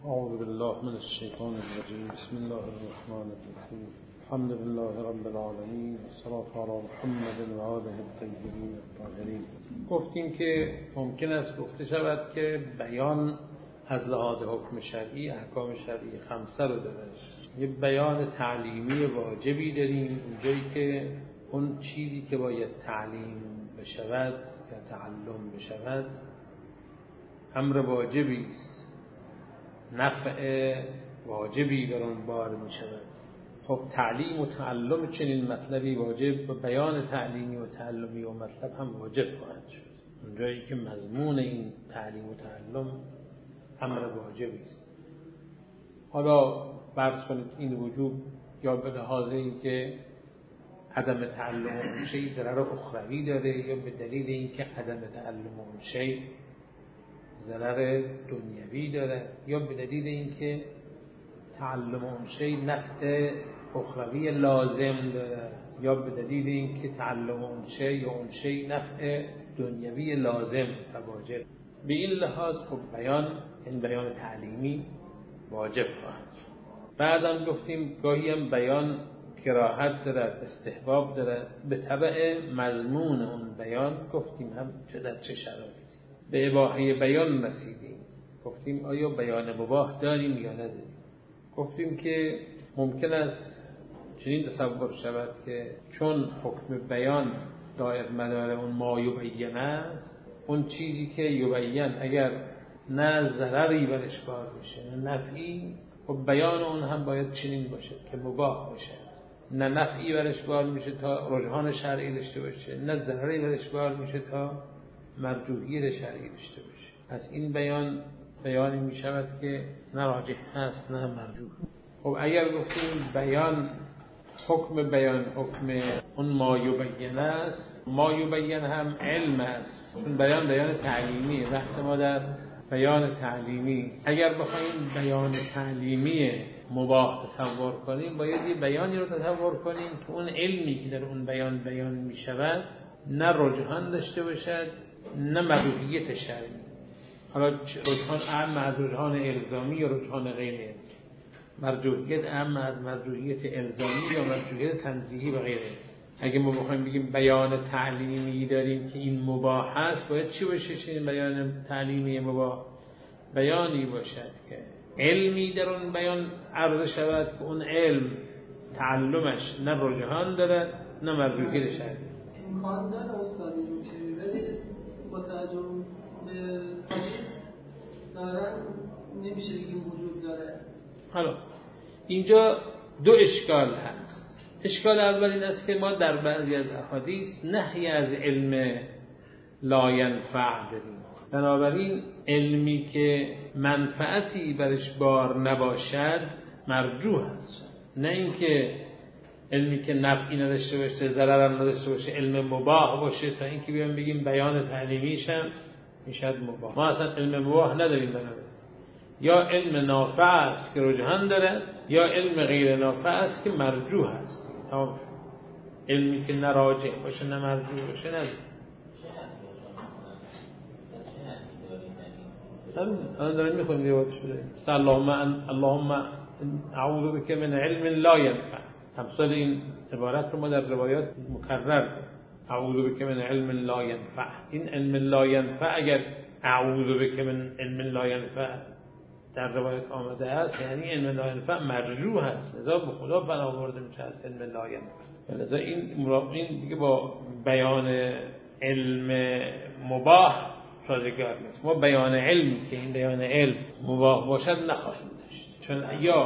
اعوذ بالله من الشیطان الرجیم. بسم الله الرحمن الرحیم. الحمد لله رب العالمین والصلاة علی محمد و آله الطیبین الطاهرین. گفتیم که ممکن است گفته شود که بیان از لحاظ حکم شرعی احکام شرعی خمسه رو داره. یه بیان تعلیمی واجبی داریم اونجایی که اون چیزی که باید تعلیم بشود یا تعلم بشود امر واجبی است، نفع واجبی در آن بار می شود. خب تعلیم و تعلم چنین مطلبی واجب و بیان تعلیمی و تعلمی و مطلب هم واجب خواهد شد اونجایی که مضمون این تعلیم و تعلم امر واجبی است. حالا فرض کنید این وجوب یا به لحاظ این که عدم تعلم اون شیء ضرر اخروی داره یا به دلیل اینکه عدم تعلم اون شیء ضرر دنیوی داره یا به دلیل اینکه تعلم اون شیء نفع اخروی لازم داره یا به دلیل اینکه تعلم اون شیء یا اون شیء نفع دنیوی لازم و واجب. به این لحاظ خب این بیان تعلیمی واجب خواهد شد. بعدم گفتیم گاهی هم بیان کراهت داره، استحباب داره، به تبع مضمون اون بیان گفتیم هم در چه شرایطی به اباحه بیان رسیدیم. گفتیم آیا بیان مباح داریم یا نداریم. گفتیم که ممکن است چنین تصور شود که چون حکم بیان دایر مدار اون ما یبین است، اون چیزی که یبین اگر نه ضرری برش کار بشه نه نفعی، خب بیان اون هم باید چنین باشه که مباح باشه، نه نفعی برش کار میشه تا رجحان شرعی داشته باشه نه ضرری برش کار میشه تا مرجوحیت شرعی داشته باشه. پس این بیانی می شود که نه راجح هست نه مرجوح. خب اگر گفتیم بیان حکم اون ما یبین است، ما یبین هم علم است، چون بیان تعلیمی، بحث ما در بیان تعلیمی. اگر بخوایم بیان تعلیمی مباح تصور کنیم باید یه بیانی رو تصور کنیم که اون علمی که در اون بیان می شود نه رجحان داشته باشد نه مرجوحیت شرعی. حالا رجحان اهم از رجحان الزامی یا رجحان غیر الزامی، مرجوحیت اهم از مرجوحیت الزامی یا مرجوحیت تنزیهی و غیره. اگه ما بخوایم بگیم بیان تعلیمی داریم که این مباح است، باید چی باشه؟ چنین بیان تعلیمی مباح بیانی باشد که علمی در اون بیان عرضه شود که اون علم تعلمش نه رجحان دارد نه مرجوحیت شرعی. امکان داره استادی رو که ولی با توجه به حدیث دارن نمیشه بگیم وجود داره. حالا اینجا دو اشکال هست. اشکال اول این است که ما در بعضی از احادیث نهی از علم لا ینفع داریم، بنابراین علمی که منفعتی برش بار نباشد مرجوح است، نه اینکه علمی که نفعی نداشته باشه ضرر هم نداشته باشه علم مباح باشه تا اینکه بیان بگیم بیان تعلیمیش هم میشد مباح. ما اصلا علم مباح نداریم، بنابراین یا علم نافع است که رجحان دارد یا علم غیر نافع است که مرجوح است. تمام. علمی که نه راجح باشه نه مرجوح باشه نداریم. الان داریم میخونیم دیواتش بده اللهم اعوذ بک من علم لا ینفع. امثال این عبارت رو ما در روایات مکرر اعوذ بک من علم لا ینفع. این علم لا ینفع اگر اعوذ بک من علم لا ینفع در روایت آمده است یعنی علم لا ینفع مرجوح است، لذا به خدا پناه برده میشه از علم لا ینفع. لذا این دیگه با بیان علم مباح سازگار نیست. ما بیان علم که این بیان علم مباح باشد نخواهیم داشت، چون یا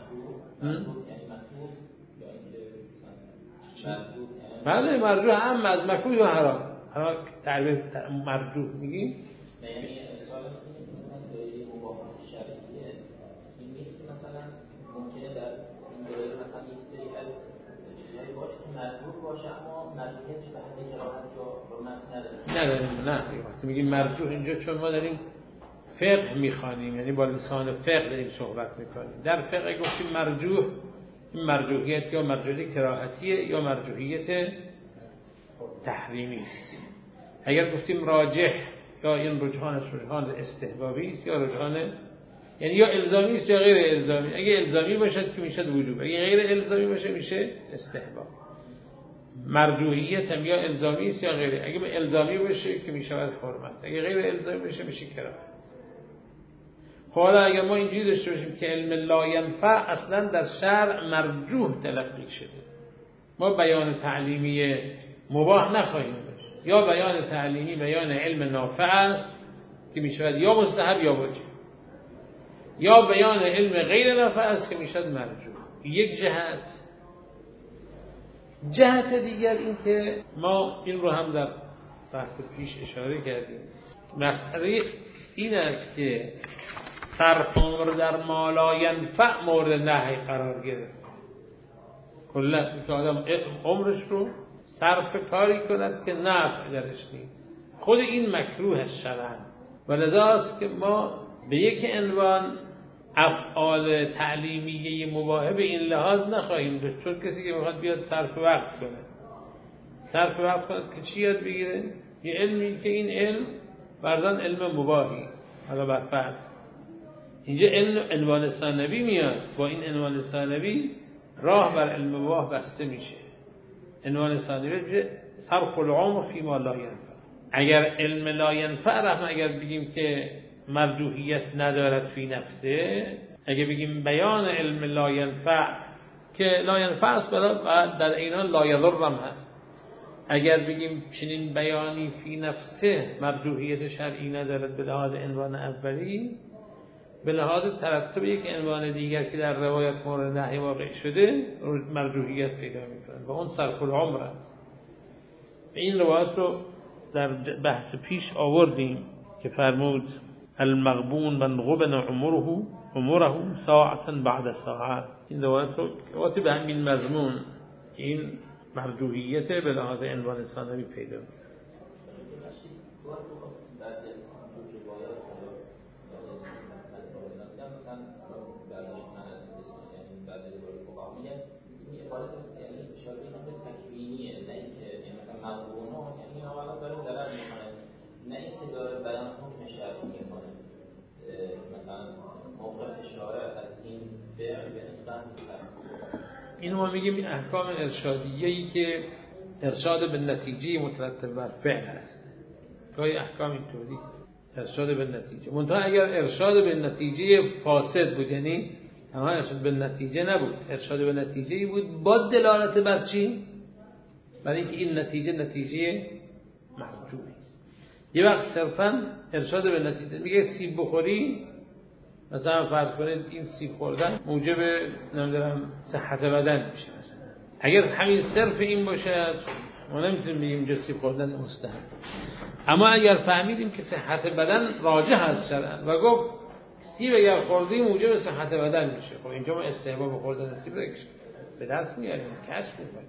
بله مرجوح هم از مکروه و حرام. حالا تعبیر مرجوح میگیم یعنی ارسال دایره مباح شرعیه این نیست که مثلا ممکنه در این دایره مثلا یک سری از چیزایی باشه که مرجوح باشه اما مرجوحیتش به حد کراهت یا حرمت نرسه. نه وقتی میگیم مرجوح اینجا چون ما داریم فقه میخوانیم، یعنی با لسان فقه داریم صحبت میکنیم. در فقه گفتیم مرجوح، این مرجوحیت یا مرجوحیت کراهتیه یا مرجوحیت تحریمی است. اگر گفتیم راجح یا این رجحانش رجحان استحبابی است یا رجحان یعنی یا الزامی است یا غیر الزامی. اگه الزامی باشد که میشه وجوب، اگه غیر الزامی باشه میشه استحباب. مرجوحیت هم یا الزامی است یا غیر. اگه الزامی باشه که میشه حرمت، اگه غیر الزامی باشه میشه کراهت. حالا اگر ما اینجوری داشته باشیم که علم لا ینفع اصلا در شرع مرجوح تلقی شده، ما بیان تعلیمی مباح نخواهیم داشت، یا بیان تعلیمی بیان علم نافع است که میشود یا مستحب یا واجب، یا بیان علم غیر نافع است که میشود مرجوح. یک جهت دیگر این که ما این رو هم در بحث پیش اشاره کردیم، مسئله این است که صرف عمر در ما لا ینفع مورد نهی قرار گرفت. کلا که آدم عمرش رو صرف کاری کند که نفع درش نیست، خود این مکروه شرعاً. و لذاست که ما به یک عنوان افعال تعلیمیه مباح به این لحاظ نخواهیم داشت، چون کسی که میخواد بیاد صرف وقت کنه که چی یاد بگیره؟ یه علمی که این علم بردان علم مباحی است. حالا بر فرض اینجا عنوان ثانوی میاد، با این عنوان ثانوی راه بر علم مباح بسته میشه. عنوان ثانوی میشه صرف العمر فی ما لا ینفع. اگر علم لا ینفع رحم اگر بگیم که مرجوحیت ندارد فی نفسه، اگه بگیم بیان علم لا ینفع که لا ینفع است و در این حال لا یضر هم هست، اگر بگیم چنین بیانی فی نفسه مرجوحیت شرعی ندارد به لحاظ عنوان اولی، به لحاظ ترتب یک عنوان دیگر که در روایت مورد نهی واقع شده مرجوحیت پیدا می‌کنه و اون صرف العمر است. این روایت رو در بحث پیش آوردیم که فرمود المغبون من غبن عمره ساعة بعد ساعة. این روایت رو به همین مضمون که این مرجوحیت به لحاظ عنوان ثانوی پیدا می‌کنه. نه اینکه داره بیان حکم شرعی میکنه، مثلا موقع اشاره از این فعل به این قضیه هست. این ما میگیم احکام ارشادیه‌ای که ارشاد به نتیجه مترتب بر فعل است. گاهی احکام اینطوری ارشاد به نتیجه، منتها اگر ارشاد به نتیجه فاسد بود، یعنی تمام ارشاد به نتیجه نبود، ارشاد به نتیجه‌ای بود با دلالت بر چی؟ برای اینکه این نتیجه مرجوح است. یه وقت صرفاً ارشاد به نتیجه میگه سیب بخوری، مثلا فرض کنید این سیب خوردن موجب نمیدونم صحت بدن میشه مثلا. اگر همین صرف این باشه ما نمیتونیم بگیم اینجا سیب خوردن مستحب. اما اگر فهمیدیم که صحت بدن راجح است شرعاً و گفت سیب اگر خوردی موجب صحت بدن میشه، خب اینجا ما استحباب خوردن سیب به دست میاریم، کشف میکنیم.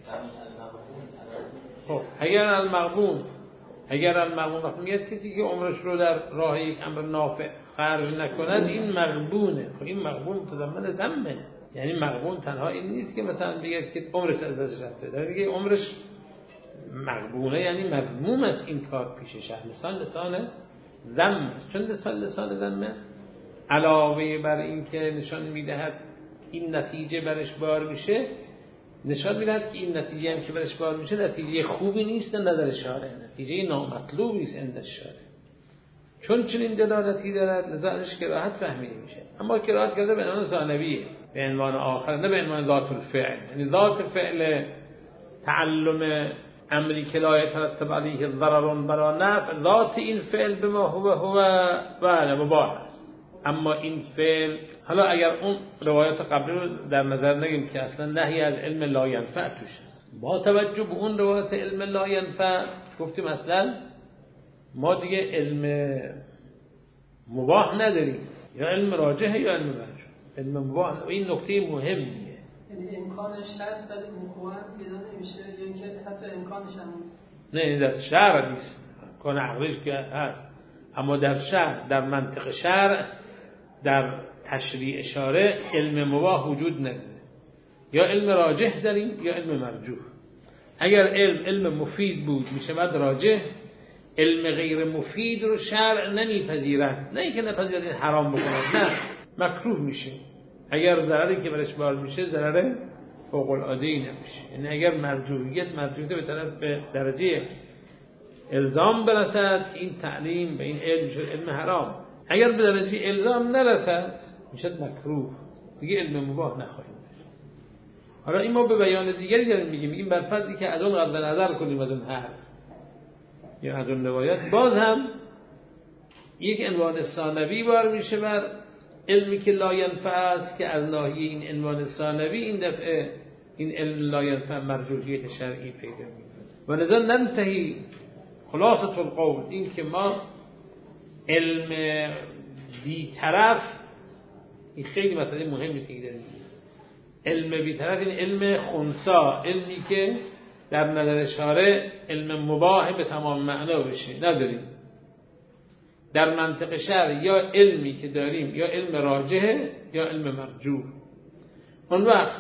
خب اگر المغبون وقتی میاد کسی که عمرش رو در راه یک امر نافع خرج نکند این مغبونه. خب این مغبون متضمن ذمه، یعنی مغبون تنها این نیست که مثلا بگه که عمرش از دست رفته، داره میگه عمرش مغبونه، یعنی مذموم است این کار پیشش. لسان ذم، چون لسان ذمه علاوه بر این که نشان میدهد این نتیجه برش بار میشه، نشان میدهد که این نتیجه هم که برش بار میشه نتیجه خوبی نیست نظر شارع، نتیجه نامطلوبی است عند الشارع. چون چنین دلالتی دارد لذا ازش کراهت فهمیده میشه. اما کراهت کرده به عنوان ثانویه، به عنوان آخر، نه به عنوان ذات الفعل. یعنی ذات فعل تعلم امری که لا يترتب علیه ضرر ولا نفع، ذات این فعل به ما هو بله مباح است. اما این فعل، حالا اگر اون روایات قبلی رو در نظر نگیریم که اصلا نهی از علم لا ینفع توش است، با توجه به اون روایات علم لا ینفع گفتیم اصلا ما دیگه علم مباح نداریم، یا علم راجحه یا علم مرجوح. علم مباح و این نکته مهمیه، یعنی امکانش هست ولی مقوم پیدا نمیشه، یا اینکه حتی امکانش هم نیست. نه در شرع نیست، امکان عقلیش که هست، اما در شرع، در منطق شرع، در تشریع اشاره علم مباح وجود نداره. یا علم راجح داریم یا علم مرجوح. اگر علم مفید بود میشود راجح، علم غیر مفید رو شرع نمیپذیرد. نه اینکه نپذیرد حرام بکنه، نه، مکروه میشه. اگر ضرری که برش وارد میشه ضرر فوق العاده‌ای نمیشه. یعنی اگر مرجوعیت به طرف به درجه الزام برسد این تعلیم به این علم میشه علم حرام. اگر به درجه الزام نرسد میشه مکروه، دیگه علم مباح نخواهیم. حالا این ما به بیان دیگری داریم میگیم بر فرضی که از اون قطع نظر کنیم از اون حرف یا از اون روایت، باز هم یک عنوان ثانوی بار میشه بر علمی که لا ینفع است که از ناحیه این عنوان ثانوی این دفعه این علم لا ینفع مرجوعیت شرعی پیدا میکنه. و لذا ننتهی خلاصه القول این که ما علم بی‌طرف، این خیلی مسئله مهمی که داریم، علم بی‌طرف این علم خنثی، علمی که در نظر شارع علم مباح به تمام معنا بشه نداریم. در منطق شرع یا علمی که داریم یا علم راجحه یا علم مرجوح. اون وقت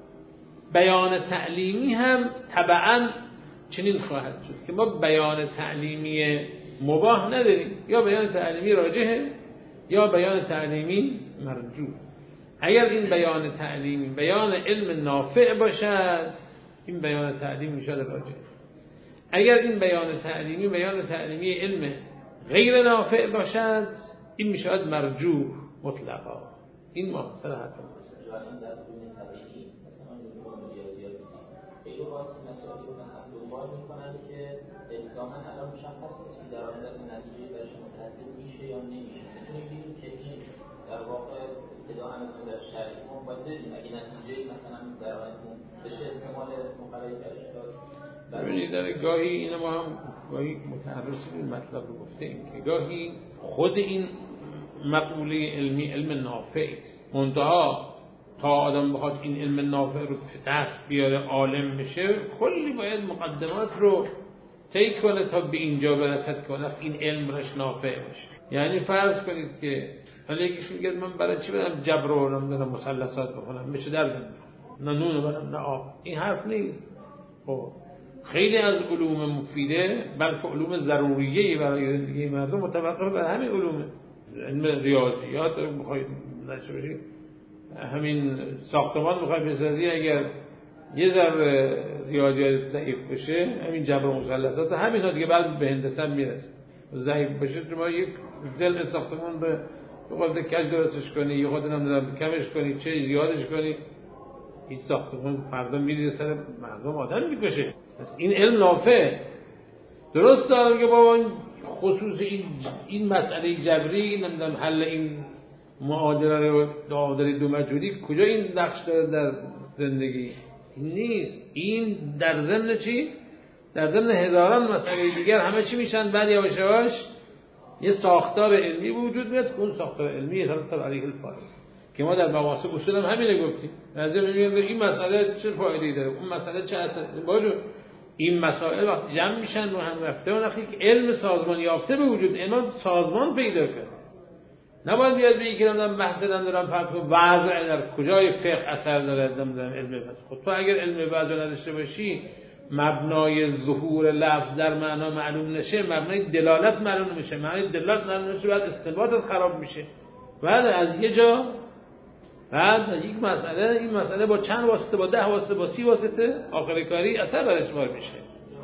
بیان تعلیمی هم طبعا چنین خواهد شد که ما بیان تعلیمی مباح نداریم، یا بیان تعلیمی راجحه یا بیان تعلیمی مرجوح. اگر این بیان تعلیمی بیان علم نافع باشد این بیان تعلیمی میشه راجح. اگر این بیان تعلیمی علم غیر نافع باشد این میشود مرجوح مطلقا. این ما مثلا حتی در علوم طبیعی مثلا علوم ریاضیات خیلی وقت مسائلی رو مثلا دنبال میکنن که الزاما الان مشخص نیست که در آینده از نتیجه برش متعدد میشه یا نمیشه. میتونیم بگیم که این در واقع ابتداء از نظر شرعی ما باید ببینیم اگه نتیجه مثلا در آینده بشه احتمال مقرری درش داد. ببینید در گاهی اینو ما هم گاهی متعرض این مطلب رو گفتیم که گاهی خود این مقوله علمی علم نافع است، منتها تا آدم بخواد این علم نافع رو دست بیاره عالم بشه کلی باید مقدمات رو طی کنه تا به اینجا برسد که این علم برش نافع بشه. یعنی فرض کنید که حالا یکیش میگه من برای چی برم جبر رو نمیدونم مثلثات بخونم بشه دردم نه نون برم نه آب. این حرف نیست. خب خیلی از علوم مفیده بلکه علوم ضروریه برای زندگی مردم متوقف بر همین علومه. علم ریاضیات رو بخواید نشه بشید، همین ساختمان بخواید بسازی اگر یه ذره ریاضیات ضعیف بشه همین جبر و مثلثات همین ها دیگه بعد به هندسه میرسه. ضعیف بشه شما یک ضلع ساختمان به خود کج درستش کنی یا خود نمیدونم کمش کنی چه زیادش کنی این ساختمان فردا میره سر مردم آدم میکشه. این علم نافع درست داره که بابا خصوص این مسئله جبری نمیدونم حل این معادله دو مجهولی کجا این نقش داره در زندگی؟ این نیست. این در ضمن چی؟ در ضمن هزاران مسئله دیگر همه چی میشن بعد یواش یواش یه ساختار علمی وجود میاد که اون ساختار علمی یترتب علیه الفارق که ما در مباحث اصول هم همین گفتیم. از این مسئله چه فایده‌ای داره، اون مسئله چه اثر باشه. این مسائل وقتی جمع میشن رو هم رفته اون وقتی که علم سازمان یافته به وجود علم سازمان پیدا کنه. نباید بیاد به یکی نمیدونم بحث نمیدونم فرض کن وضع در کجای فقه اثر داره نمیدونم علم بس. خود تو اگر علم وضع نداشته باشی مبنای ظهور لفظ در معنا معلوم نشه، مبنای دلالت معلوم نشه، معنای دلالت معلوم نشه بعد استنباطت خراب میشه. بعد از یه جا بعد از یک مسئله این مسئله با چند واسطه با 10 واسطه با 30 واسطه آخر کاری اثر برش شمار میشه.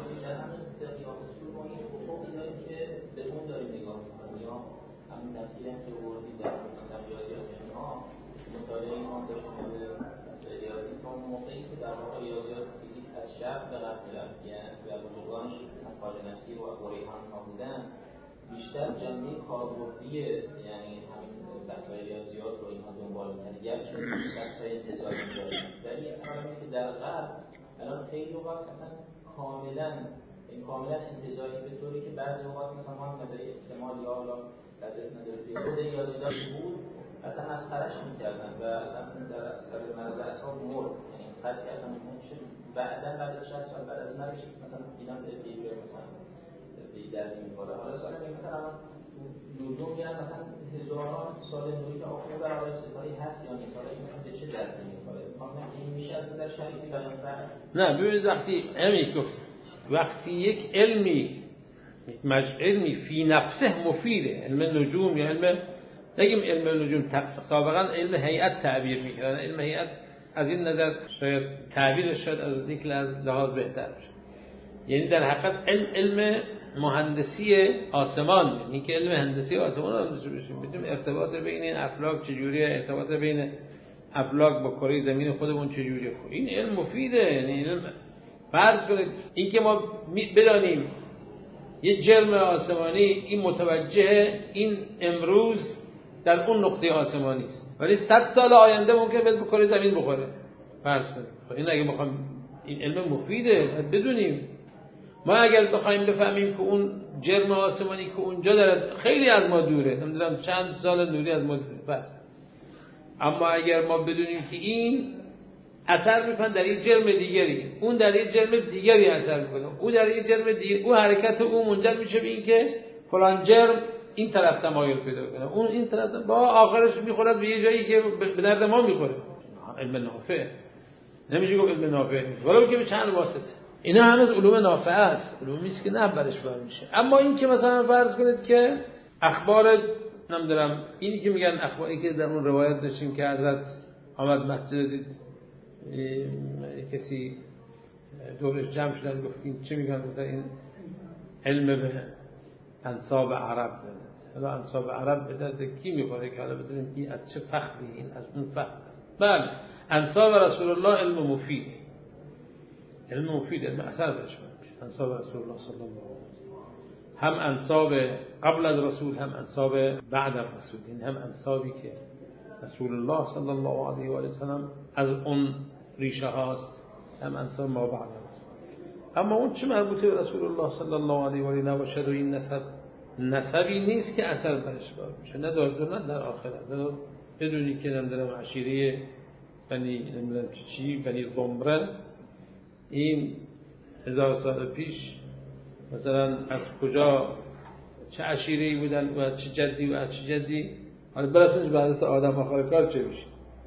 بیشتر جنبه کاربردی یعنی همین بحث‌های ریاضیات رو اینها دنبال می‌کنن، گرچه بحث‌های انتزاعی دارن، ولی حالا که در غرب الان خیلی وقت اصلا کاملا انتزاعی به طوری که بعضی وقت مثلا ما نظریه احتمال یا حالا نظریه خود ریاضیات بود اصلا مسخره‌اش می‌کردن و اصلا در اثر مرز اعصاب مرد، یعنی خاطر که اصلا میشه بعد از 60 سال بعد از مرگش مثلا اینا دیگه مثلا درد می‌کنه. حالا سال مثلا لزوم میاد مثلا هزاران سال نوری که آخر برای ستاره هست یا نیست، حالا این مثلا به چه درد می‌خوره؟ مثلا این میشه از نظر شرعی بیان کرد؟ نه ببینید وقتی یک علمی فی نفسه مفیده، علم نجوم یا علم نگیم علم نجوم سابقا علم هیئت تعبیر میکردن، علم هیئت از این نظر شاید تعبیرش شاید از یک لحاظ بهتر بشه. یعنی در حقیقت علم مهندسی آسمان، یعنی که علم هندسی آسمان رو داشته باشیم، بدونیم ارتباط بین این افلاک چجوریه، ارتباط بین افلاک با کره زمین خودمون چجوریه. این علم مفیده. یعنی علم فرض کنید این که ما بدانیم یه جرم آسمانی این متوجه این امروز در اون نقطه آسمانی است، ولی 100 سال آینده ممکنه به کره زمین بخوره. فرض کنید این اگه بخوام، این علم مفیده بدونیم. ما اگر بخوایم بفهمیم که اون جرم آسمانی که اونجا داره خیلی از ما دوره، نمیدونم چند سال نوری از ما دوره، بس. اما اگر ما بدونیم که این اثر میکنه در یک جرم دیگری، اون در یک جرم دیگری اثر میکنه، او در یک جرم دیگری، او حرکت او منجر میشه به این که فلان جرم این طرف تمایل پیدا کنه، اون این طرف، با آخرش میخورد به یه جایی که به درد ما میخوره. علم نافع نمیشه گفت علم نافع نیست، ولی که به چند واسطه. اینا هنوز علوم نافع است، علومی است که نه برش بر میشه. اما این که مثلا فرض کنید که اخبار نمیدونم، اینی که میگن اخباری که در اون روایت داشتیم که حضرت آمد مسجد دید کسی دورش جمع شدن گفت این چه میگن، مثلا این علم به انساب عرب دارد. حالا انساب عرب به درد کی میخوره که حالا بدونیم این از چه فخری، این از اون فخر. بله انساب رسول الله علم مفید، علم مفید، علم اثر بهش میشه. انساب رسول الله صلی الله علیه و هم انساب قبل از رسول، هم انساب بعد از رسول. این هم انسابی که رسول الله صلی الله علیه و آله وسلم از اون ریشه هاست، هم انساب ما بعد از رسول. اما اون چه مربوطه به رسول الله صلی الله علیه و آله نباشد و این نسبی نیست که اثر برش کار میشه، نه در آخرت. نه بدونی که نمیدونم عشیره بنی نمیدونم چی بنی زمره این 1000 سال پیش مثلا از کجا چه عشیره‌ای بودن و چه جدی و چه جدی، حالا براتونش به حضرت آدم آخر کار چه میشه.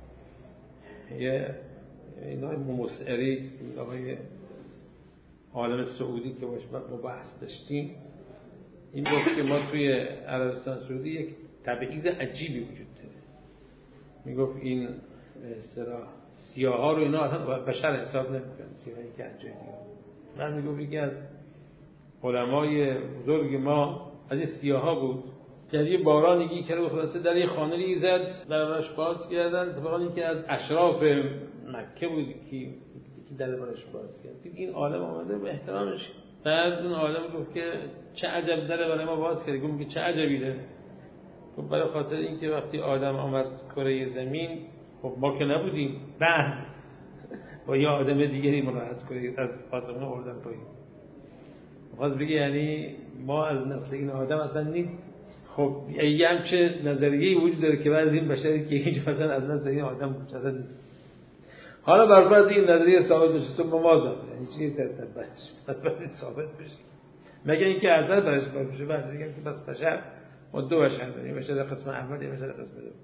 یه اینای مسعری آقای عالم سعودی که باش ما بحث داشتیم، این گفت که ما توی عربستان سعودی یک تبعیض عجیبی وجود داره. میگفت این به اصطلاح سیاها رو اینا اصلا بشر حساب نمیکنن، سیاهایی که از جای دیگه. من میگفت یکی از علمای بزرگ ما از این سیاها بود، در یه بارانیگی که خلاصه در یه خانه‌ای زد، درش باز کردن، طبعا این که از اشراف مکه بود که در برش باز کرد. این عالم آمده به احترامش، بعد اون عالم گفت که چه عجب داره برای ما باز کرد. گفت که چه عجبی داره؟ خب برای خاطر اینکه وقتی آدم آمد کره زمین، خب ما که نبودیم، بعد با یه آدم دیگری ما از کره از آسمان آوردن پایین. خواست بگه یعنی ما از نسل این آدم اصلا نیست. خب یه همچه نظریه‌ای وجود داره که بعضی این بشری که هیچ مثلا از نسل این آدم اصلا نیست. حالا بر فرض این نظریه ثابت بشه تو ممازم، یعنی چیزی بعد ثابت بشه، مگه اینکه اثر برش بشه. بعد میگم که بس بشر ما دو بشر داریم، بشر در قسم اول، یه بشر در قسم دوم.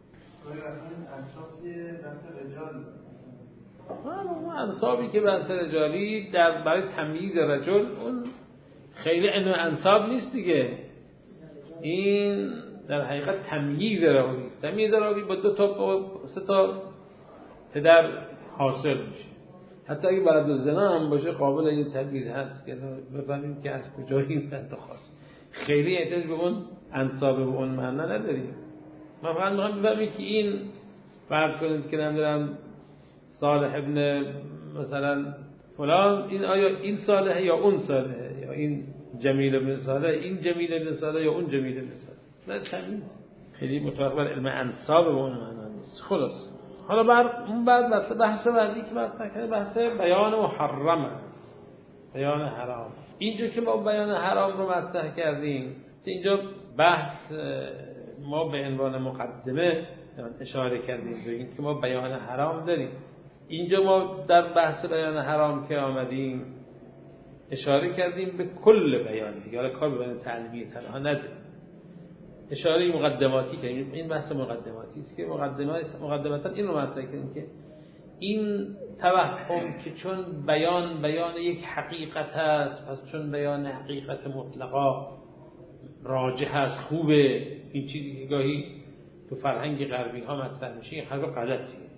انصابی که بحث رجالی در برای تمییز رجل، اون خیلی علم انصاب نیست دیگه. این در حقیقت تمییز راوی است. تمییز راوی با 2 تا با 3 تا پدر حاصل میشه. حتی اگه بعد از زنا هم باشه قابل این تمییز هست که بفهمیم که از کجا این انتخاب. خیلی احتیاج به اون انصاب و اون معنی نداریم. ما فقط میخوام بفهمیم که این فرض کنید که نمیدونم صالح ابن مثلا فلان، این آیا این صالحه یا اون صالحه، یا این جمیل ابن صالح این جمیل ابن صالح یا اون جمیل ابن صالح. نه تمیز خیلی مطابق بر علم انصاب و اون معنا نیست. خلاص حالا بعد بحث بعدی که مطرح کردیم بحث بیان محرم است، بیان حرام. اینجا که ما بیان حرام رو مطرح کردیم، اینجا بحث ما به عنوان مقدمه اشاره کردیم به این که ما بیان حرام داریم. اینجا ما در بحث بیان حرام که آمدیم اشاره کردیم به کل بیان دیگه، حالا کار به بیان تعلیمی تنها نداریم، اشاره مقدماتی کردیم. این بحث مقدماتی است که مقدمتا این رو مطرح کردیم که این توهم که چون بیان یک حقیقت است، پس چون بیان حقیقت مطلقا راجح است، خوبه، این چیزی که گاهی تو فرهنگ غربی ها مطرح میشه، این حرف غلطیه.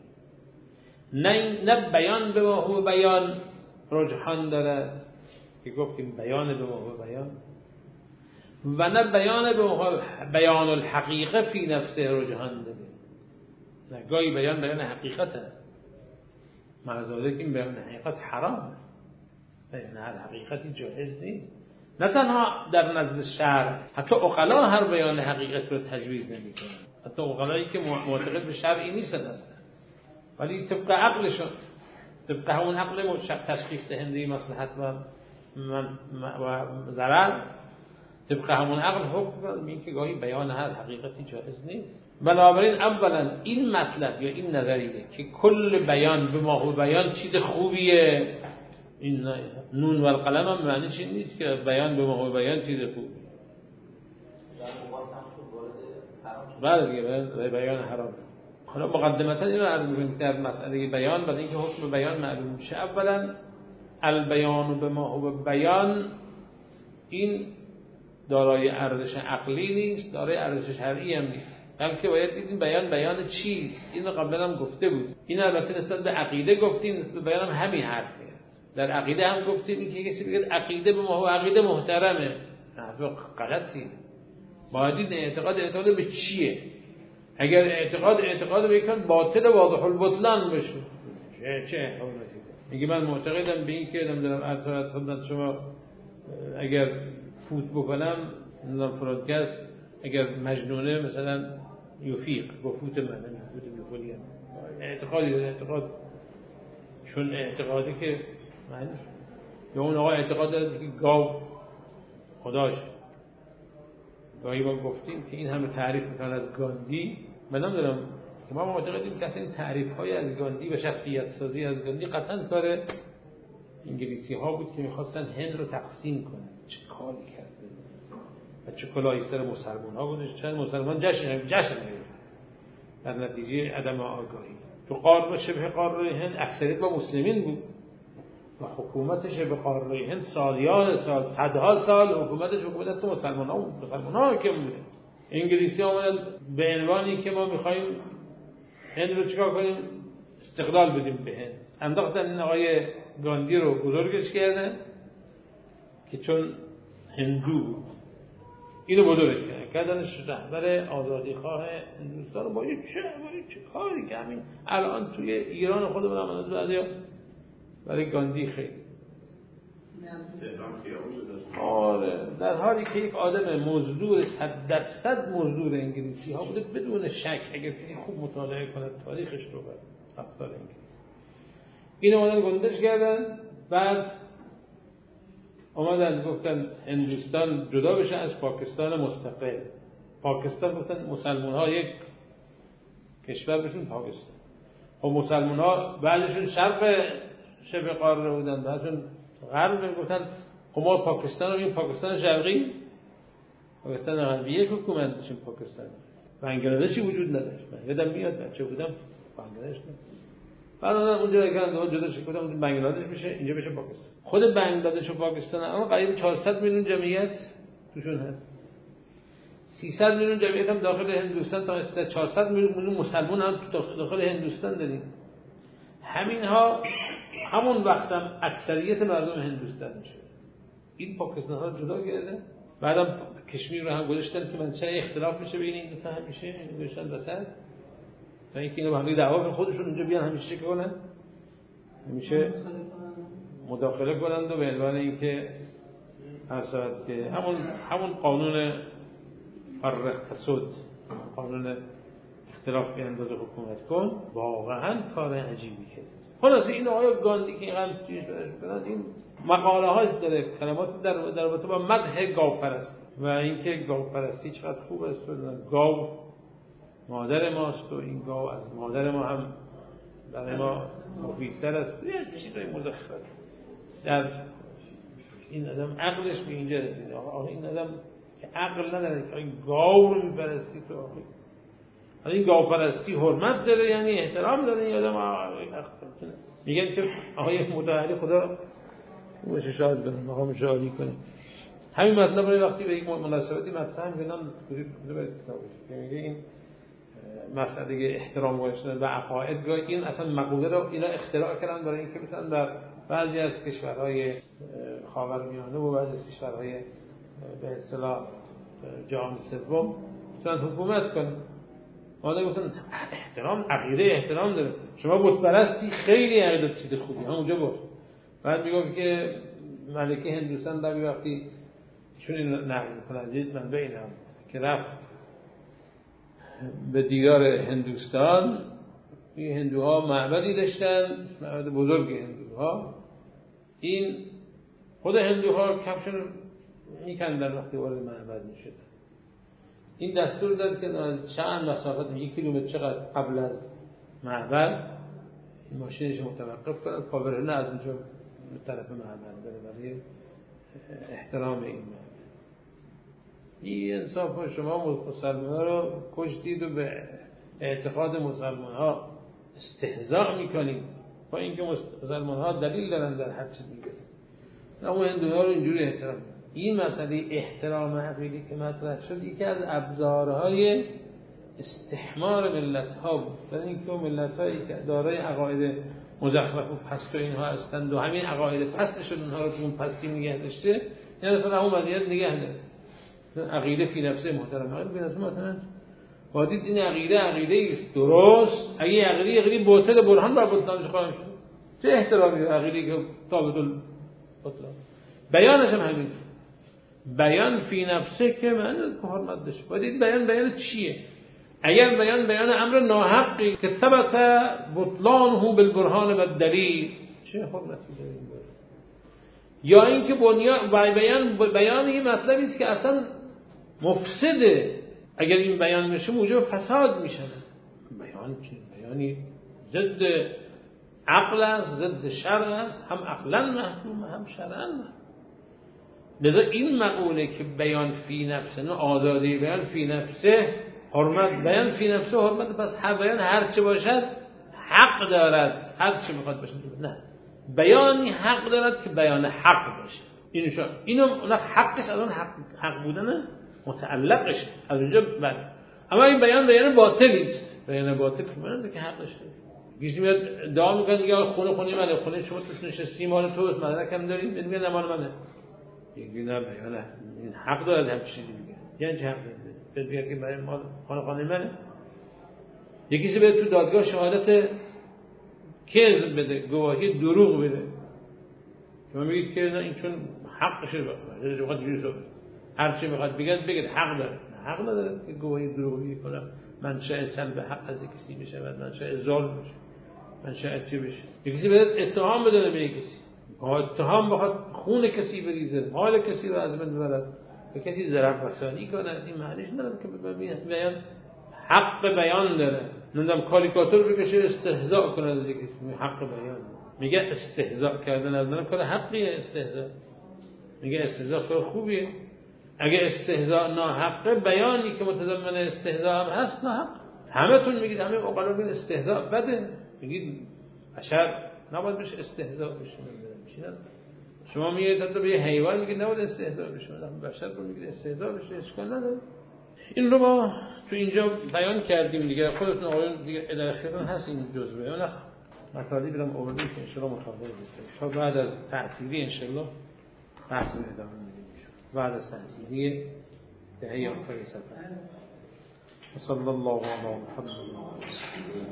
نه بیان به ما هو بیان رجحان دارد که گفتیم بیان به ما هو بیان، و نه بیان به ما بیان الحقیقه فی نفسه رجحان داره. نه، گاهی بیان حقیقت است، معذالک این بیان حقیقت حرام، بیان هر حقیقتی جایز نیست. نه تنها در نزد شرع، حتی عقلا هر بیان حقیقت رو تجویز نمی‌کنن، حتی عقلایی که معتقد به شرعی نیستن اصلا، ولی طبق عقلشون، طبق همون عقل تشخیص دهنده مصلحت و ضرر، طبق همون عقل حکم کنن میگه که گاهی بیان هر حقیقتی جایز نیست. بنابراین اولا این مطلب یا این نظریه که کل بیان به ما هو بیان چیز خوبیه، این نون و القلم هم معنی چیز نیست که بیان به ما هو بیان چیز خوبیه. بله دیگه بیان حرام. حالا مقدمتا اینو عرض می‌کنیم در مسئله بیان، برای اینکه حکم بیان معلوم میشه. اولا البیان به ما هو بیان این دارای ارزش عقلی نیست، دارای ارزش شرعی هم نیست، بلکه باید دیدیم بیان چیست. اینو قبلا هم گفته بود. این البته نسبت به عقیده گفتیم، نسبت به بیان هم همین حرفه. در عقیده هم گفتیم این که کسی بگه عقیده به ما هو عقیده محترمه، حرف غلطیه. باید این اعتقاد به چیه؟ اگر اعتقاد بکن باطل واضح البطلان بشه، چه حرمتی میگه من معتقدم به این که نمیدونم ارتباط خدمت شما اگر فوت بکنم نمیدونم فرادکس اگر مجنونه مثلا یفیق با فوت من فوت میکنیم، اعتقاد چون اعتقادی که معنی یا اون آقا اعتقاد داره که گاو خداش. گاهی ما گفتیم که این همه تعریف میکنن از گاندی، من نمیدونم که ما معتقدیم که این تعریف های از گاندی و شخصیت سازی از گاندی قطعا کار انگلیسی ها بود که میخواستن هند رو تقسیم کنن. چه کاری کرده و چه کلاهی سر مسلمان ها بودش، چند مسلمان جشن گرفتن در نتیجه عدم آگاهی. تو قاره شبه قاره هند اکثریت با مسلمین بود و حکومت شبه قاره هند سالیان سال، صدها سال حکومت است مسلمان ها که بوده. انگلیسی ها اومدن به عنوانی که ما میخوایم هند رو چیکار کنیم، استقلال بدیم به هند، انداختن این آقای گاندی رو بزرگش کردن که چون هندو بود اینو بزرگش کردنش رهبر آزادی خواه هندوستان رو با چه کاری که همین الان توی ایران خودمون هم از بعضیا برای گاندی خیلی آره، در حالی که یک آدم مزدور 100% مزدور انگلیسی ها بوده بدون شک. اگر کسی خوب مطالعه کنه تاریخش رو بر رفتار انگلیسی، این اومدن گندش کردن، بعد اومدن گفتن هندوستان جدا بشه از پاکستان مستقل. پاکستان گفتن مسلمان ها یک کشور بشون پاکستان، و مسلمان ها بعدشون شرق شبه قاره بودن، بعدشون غرب گفتن خب ما پاکستان رو این پاکستان شرقی، پاکستان غربی یک حکومت داشتیم. پاکستان بنگلادشی وجود نداشت. من یادم میاد بچه بودم بنگلادش نه، بعد اونجا کردن جدا شد، گفتم بنگلادش میشه اینجا بشه پاکستان. خود بنگلادش و پاکستان اما قریب 400 میلیون جمعیت توشون هست، 300 میلیون جمعیت هم داخل هندوستان، تا 400 میلیون مسلمان هم داخل هندوستان داریم. همینها همون وقت هم اکثریت مردم هندوستان میشه. این پاکستان ها جدا کرده، بعدم کشمیر رو هم گذاشتن که منشأ اختلاف میشه بین این دو تا، همیشه گذاشتن وسط تا اینکه اینا با هم دعوا خودشون اونجا بیان همیشه چه کنن، همیشه مداخله کنند و به عنوان اینکه هر ساعت که همون قانون فرق تسد، قانون اختلاف به اندازه حکومت کن، واقعا کار عجیبی کرد. خلاصه این آقای گاندی که اینقدر چیز برد، این مقاله های داره، کلمات در رابطه با مدح گاوپرستی و اینکه گاوپرستی چقدر خوب است و گاو مادر ماست و این گاو از مادر ما هم برای ما مفیدتر است. یه چیزای مزخرف. در این آدم عقلش به اینجا رسیده. آقا این آدم که عقل نداره که این گاو رو میپرستی تو آقا. این گاوپرستی حرمت داره، یعنی احترام داره این آدم. میگن که آقای متعالی خدا موش شاد کنه، مقام شادی کنه. همین مطلب رو وقتی به یک مناسبتی مطرح می‌کنن برای کتابش که میگه این مسئله احترام گذاشتن به عقاید، گاهی این اصلا مقوله رو اینا اختراع کردن برای اینکه بتونن در بعضی از کشورهای خاورمیانه و بعضی از کشورهای به اصطلاح جهان سوم بتونن حکومت کنن. حالا گفتن احترام، عقیده احترام داره، شما بت پرستی خیلی عقیده چیز خوبی همونجا باش. بعد میگم که ملکه هندوستان در وقتی چون این نقل میکنه از یک منبع این هم که رفت به دیدار هندوستان، این هندوها معبدی داشتن، معبد بزرگ هندوها، این خود هندوها کفشون میکندن وقتی وارد معبد میشدن. این دستور داد که چند مسافت 1 کیلومتر چقدر قبل از معبد ماشینش متوقف کنن، پاورله از اونجا به طرف معبد بره برای احترام این معبد. این انصاف شما مسلمان ها رو کشتید و به اعتقاد مسلمان ها استهزاء میکنید، با اینکه مسلمان ها دلیل دارن در هر چیز میگن. اما هندوها رو اینجوری احترام. این مسئله احترام عقیدی که مطرح شد یکی از ابزارهای استحمار ملت ها بود، برای اینکه ملت هایی که دارای عقاید مزخرف و پست و اینها هستند و همین عقاید پستشون اونها رو تو اون پستی نگه داشته، یعنی اصلا همون مزیت نگه داره. عقیده فی نفسه محترم، عقیده فی نفسه محترم باید این عقیده است درست. اگه عقیده باطل برهان بر بطلانش خواهیم شد، چه احترامی عقیده که ثابت البطلان. بیانش هم همین بیان فی نفسه که من حرمت داشت. باید بیان چیه؟ اگر بیان امر ناحقی که ثبت بطلانه بالبرهان و الدلیل، چه حرمتی داره این بیان؟ یا اینکه بیان این مطلبی است که اصلا مفسده، اگر این بیان میشه موجب فساد میشه. بیان چیه؟ بیانی ضد عقل است، ضد شرع است، هم عقلا محکوم هم شرعا محکوم. لذا این مقوله که بیان فی نفسه، نه آزادی بیان فی نفسه حرمت، بیان فی نفسه حرمت، پس هر بیان هر چه باشد حق دارد، هر چه میخواد باشه. نه، بیانی حق دارد که بیان حق باشه. اینو اون حقش از اون حق بودن متعلقش از اونجا بر. اما این بیان باطلی است. بیان باطل که من که حق داشته. گیش میاد ادعا میکنه یا خونه منه، خونه شما توش نشستی، مال توست، مدرکم داریم، میگه نه مال منه. یکی نه بیان این حق دارد هم چیزی میگه. یعنی چه حق داره؟ بگه که برای مال خانه منه. یکیسی به تو دادگاه شهادت کذب بده، گواهی دروغ بده. شما میگید که نه این چون حقشه باشه، چه وقت جوری هر چی میخواد بگید حق داره. حق نداره که گواهی دروغی کنه. منشأ سلب حق از کسی بشه و منشأ ظلم بشه. منشأ چی بشه؟ یکیسی به اتهام بدونه به کسی. اتهام بخواد خون کسی بریزه، مال کسی رو از بین ببره، به کسی ضرر رسانی کنه، این معنیش نداره که بیان حق بیان داره. نمیدونم کاریکاتور بکشه استهزاء کنه از کسی، حق بیان میگه استهزاء کردن از من کار حقیه. استهزاء میگه استهزاء کار خوبیه. اگه استهزاء ناحقه، بیانی که متضمن استهزاء هم هست ناحق. همتون میگید، همه عقلا میگید استهزاء بده، میگید بشر نباید بشه استهزاء بشه. شما میگید حتی به یه حیوان میگید نباید استهزاء بشه، بشر رو میگید استهزاء بشه، اشکال نداره. این رو ما تو اینجا بیان کردیم دیگه. خودتون آقایون دیگه ادارخیتون هست این جزوه. اون مطالبی رو آوردیم که انشالله مطالعه بشه. بعد از تعطیلی انشالله بحث رو ادامه میدیم. بعد از تعطیلی دهه آخر سفر. صلی الله علی محمد.